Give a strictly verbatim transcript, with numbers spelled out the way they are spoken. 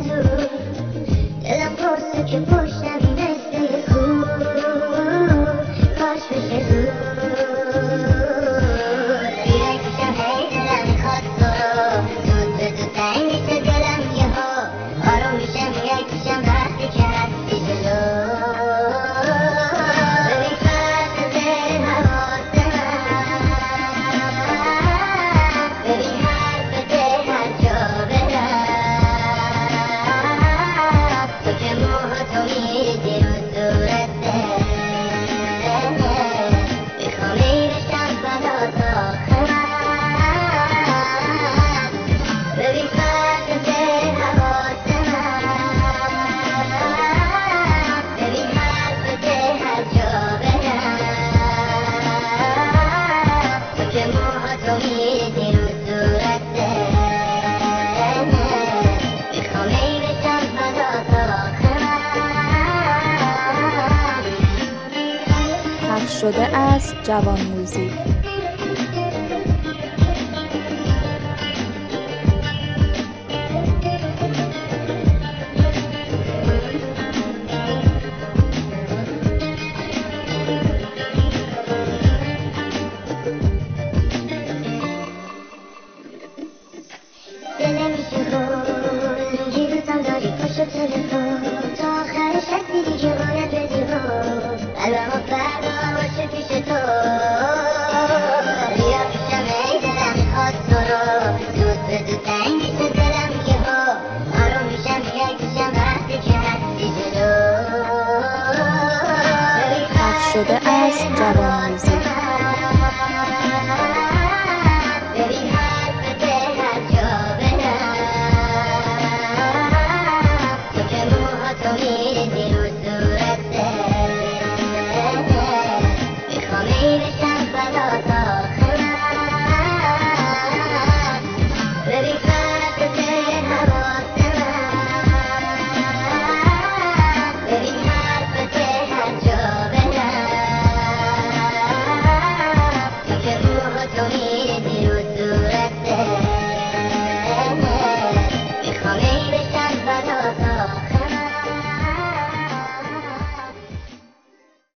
تو دلم پرسه که پشتم مثل یه کور کاش بشه زود بیرکشم هی دلم میخواد تو زود به زود تنگ میشه دلم یه ها آروم میشم میرکشم وقتی که هستی جلو ببین فرق زیر حواس من ببین حرف ده هر جا برم تو که موهاتو میریزی رو صورت میخوام ایرشم فدا تا آخرم ببین فرق زیر حواس من ببین حرف ده هر جا برم تو که موهاتو میریزی رو صورت میخوام ایرشم فدا تا آخرم پخش شده از جوان موزیک.